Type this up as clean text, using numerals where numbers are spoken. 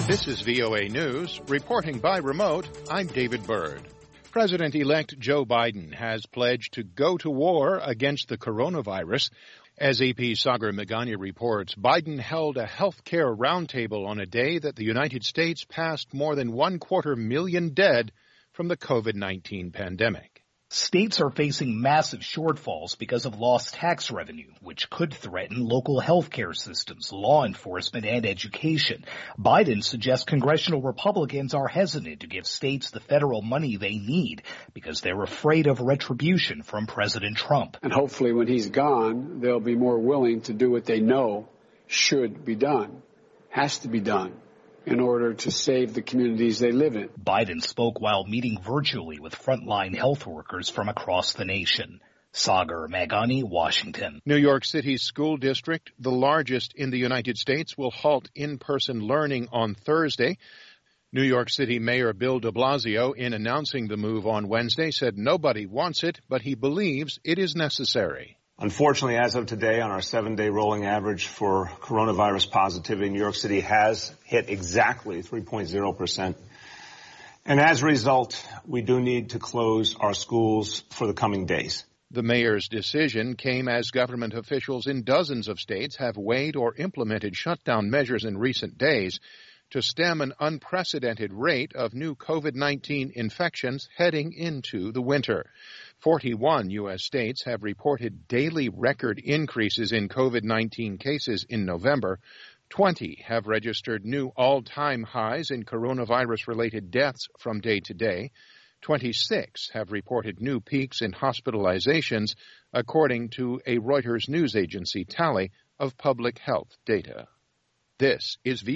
This is VOA News. Reporting by remote, I'm David Byrd. President-elect Joe Biden has pledged to go to war against the coronavirus. As AP Sagar Meghani reports, Biden held a health care roundtable on a day that the United States passed more than 250,000 dead from the COVID-19 pandemic. States are facing massive shortfalls because of lost tax revenue, which could threaten local health care systems, law enforcement, and education. Biden suggests congressional Republicans are hesitant to give states the federal money they need because they're afraid of retribution from President Trump. And hopefully when he's gone, they'll be more willing to do what they know should be done, has to be done, in order to save the communities they live in. Biden spoke while meeting virtually with frontline health workers from across the nation. Sagar Meghani, Washington. New York City's school district, the largest in the United States, will halt in-person learning on Thursday. New York City Mayor Bill de Blasio, in announcing the move on Wednesday, said nobody wants it, but he believes it is necessary. Unfortunately, as of today, on our 7-day rolling average for coronavirus positivity, New York City has hit exactly 3.0%. And as a result, we do need to close our schools for the coming days. The mayor's decision came as government officials in dozens of states have weighed or implemented shutdown measures in recent days to stem an unprecedented rate of new COVID-19 infections heading into the winter. 41 U.S. states have reported daily record increases in COVID-19 cases in November. 20 have registered new all-time highs in coronavirus-related deaths from day to day. 26 have reported new peaks in hospitalizations, according to a Reuters news agency tally of public health data. This is